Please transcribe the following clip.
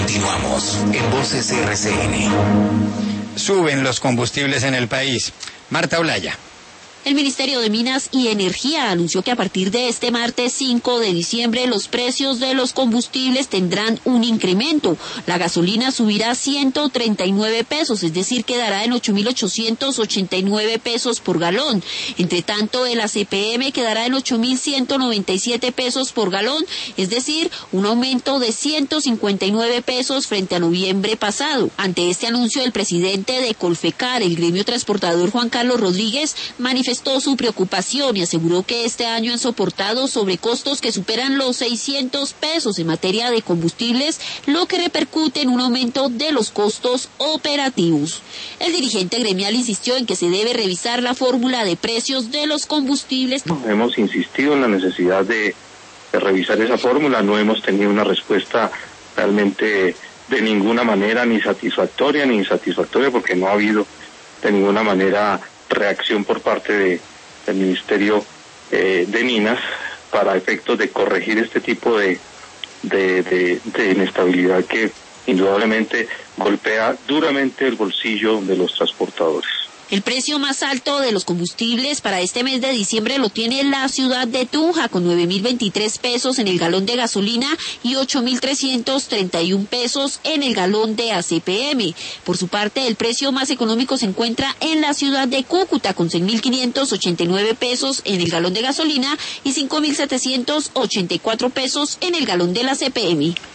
Continuamos en Voces RCN. Suben los combustibles en el país. Marta Olaya. El Ministerio de Minas y Energía anunció que a partir de este martes 5 de diciembre los precios de los combustibles tendrán un incremento. La gasolina subirá 139 pesos, es decir, quedará en 8.889 pesos por galón. Entre tanto, el ACPM quedará en 8.197 pesos por galón, es decir, un aumento de 159 pesos frente a noviembre pasado. Ante este anuncio, el presidente de Colfecar, el gremio transportador Juan Carlos Rodríguez, manifestó su preocupación y aseguró que este año han soportado sobrecostos que superan los 600 pesos en materia de combustibles, lo que repercute en un aumento de los costos operativos. El dirigente gremial insistió en que se debe revisar la fórmula de precios de los combustibles. Hemos insistido en la necesidad de revisar esa fórmula, no hemos tenido una respuesta realmente de ninguna manera ni satisfactoria ni insatisfactoria, porque no ha habido de ninguna manera reacción por parte del Ministerio de Minas para efectos de corregir este tipo de inestabilidad que indudablemente golpea duramente el bolsillo de los transportadores. El precio más alto de los combustibles para este mes de diciembre lo tiene la ciudad de Tunja, con 9.023 pesos en el galón de gasolina y 8.331 pesos en el galón de ACPM. Por su parte, el precio más económico se encuentra en la ciudad de Cúcuta, con 6.589 pesos en el galón de gasolina y 5.784 pesos en el galón de la ACPM.